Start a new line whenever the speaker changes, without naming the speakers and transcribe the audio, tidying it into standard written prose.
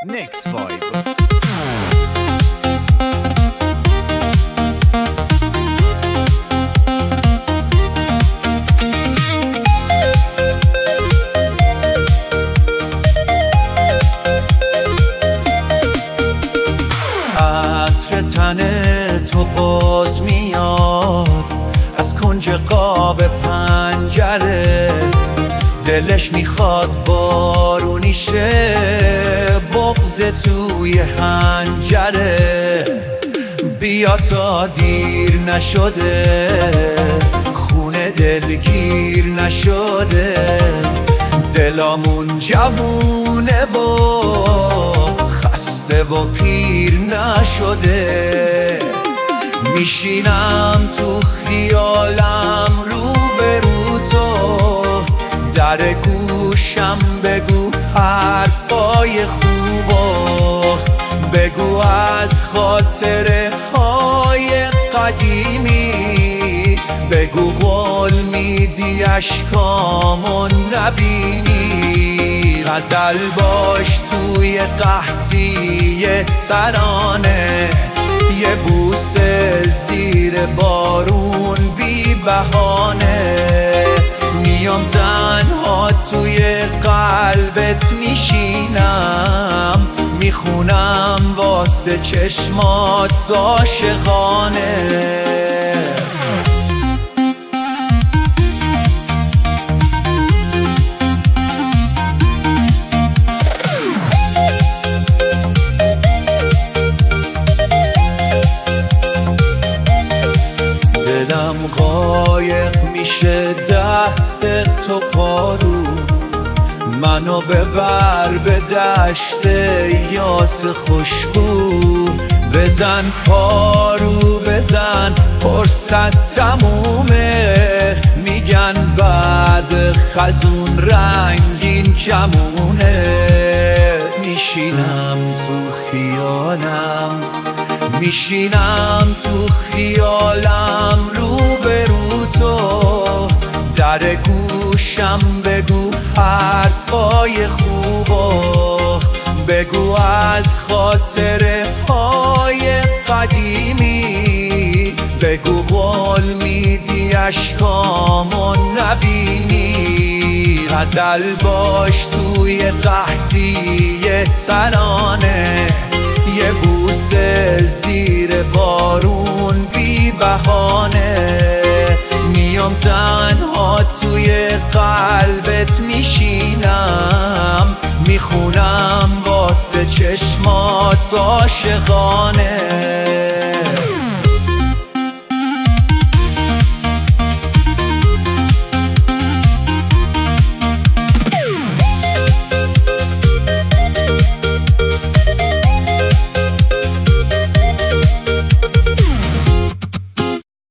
Next vibe.
عطر تن تو باز میاد از کنج قاب پنجره، دلش میخواد بارونی شه، بغض توی حنجره. بیا تا دیر نشده، خونه دلگیر نشده، دلامون جوونه و خسته و پیر نشده. میشینم تو خیالم روبرو تو، در گوشم بگو حرفای خوبو، بگو از خاطره های قدیمی، بگو قول میدی اشکامو نبینی. غزل باش توی قحطی ترانه، یه بوسه زیر بارون بی بهانه. میام تنها توی قلبت میشینم، میخونم واسه چشمات عاشقانه. دلم قایق میشه دست تو پارو، منو ببر به دشت یاس خوشبو. بزن پارو بزن، فرصت تمومه، میگن بعد خزون رنگین کمونه. میشینم تو خیالم، میشینم تو خیالم روبرو تو، در گوشم بگو حرفای خوبو، بگو از خاطره های قدیمی، بگو قول میدی اشکامو نبینی. غزل باش توی قحطی ترانه، یه بوسه زیر بارون بی بهانه. میام تنها توی قلبت میشینم، میخونم واسه چشمات عاشقانه.